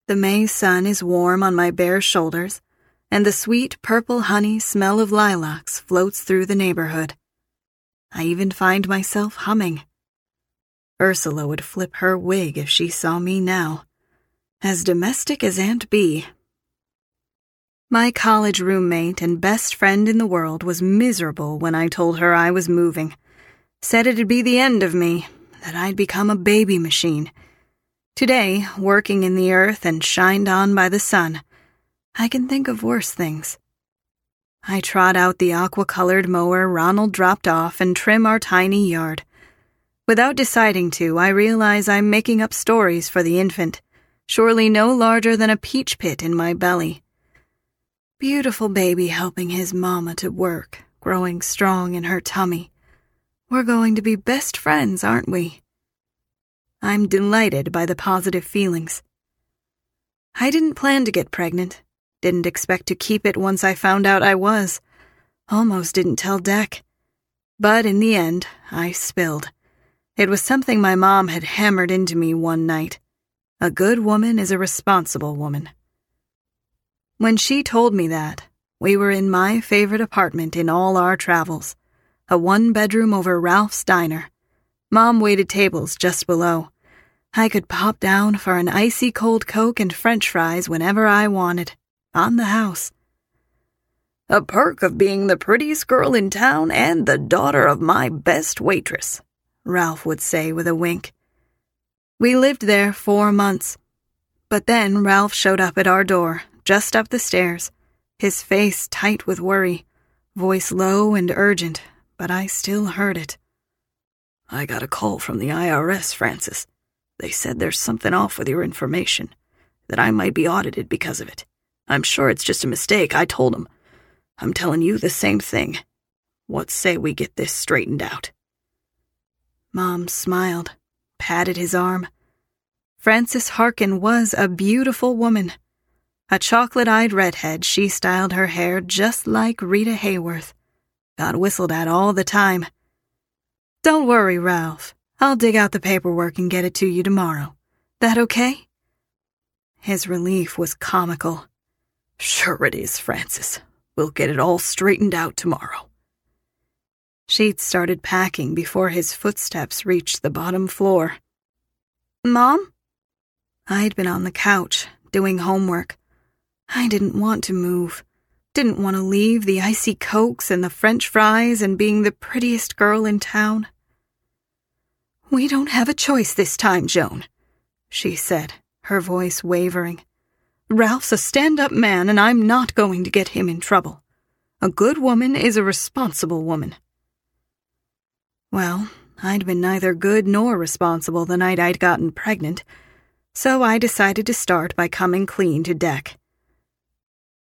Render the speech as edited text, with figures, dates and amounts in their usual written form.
The May sun is warm on my bare shoulders, and the sweet purple honey smell of lilacs floats through the neighborhood. I even find myself humming. Ursula would flip her wig if she saw me now. As domestic as Aunt Bee. My college roommate and best friend in the world was miserable when I told her I was moving. Said it'd be the end of me, that I'd become a baby machine. Today, working in the earth and shined on by the sun, I can think of worse things. I trot out the aqua-colored mower Ronald dropped off and trim our tiny yard. Without deciding to, I realize I'm making up stories for the infant, surely no larger than a peach pit in my belly. Beautiful baby helping his mama to work, growing strong in her tummy. We're going to be best friends, aren't we? I'm delighted by the positive feelings. I didn't plan to get pregnant. Didn't expect to keep it once I found out I was. Almost didn't tell Deck. But in the end, I spilled. It was something my mom had hammered into me one night. A good woman is a responsible woman. When she told me that, we were in my favorite apartment in all our travels, a one-bedroom over Ralph's diner. Mom waited tables just below. I could pop down for an icy cold Coke and French fries whenever I wanted, on the house. A perk of being the prettiest girl in town and the daughter of my best waitress, Ralph would say with a wink. We lived there 4 months. But then Ralph showed up at our door, just up the stairs, his face tight with worry, voice low and urgent, but I still heard it. I got a call from the IRS, Francis. They said there's something off with your information, that I might be audited because of it. I'm sure it's just a mistake, I told them. I'm telling you the same thing. What say we get this straightened out? Mom smiled, patted his arm. Frances Harkin was a beautiful woman. A chocolate-eyed redhead, she styled her hair just like Rita Hayworth. Got whistled at all the time. Don't worry, Ralph. I'll dig out the paperwork and get it to you tomorrow. That okay? His relief was comical. Sure it is, Francis. We'll get it all straightened out tomorrow. She'd started packing before his footsteps reached the bottom floor. Mom? I'd been on the couch, doing homework. I didn't want to move. Didn't want to leave the icy Cokes and the French fries and being the prettiest girl in town. We don't have a choice this time, Joan, she said, her voice wavering. Ralph's a stand-up man and I'm not going to get him in trouble. A good woman is a responsible woman. Well, I'd been neither good nor responsible the night I'd gotten pregnant, so I decided to start by coming clean to Deck.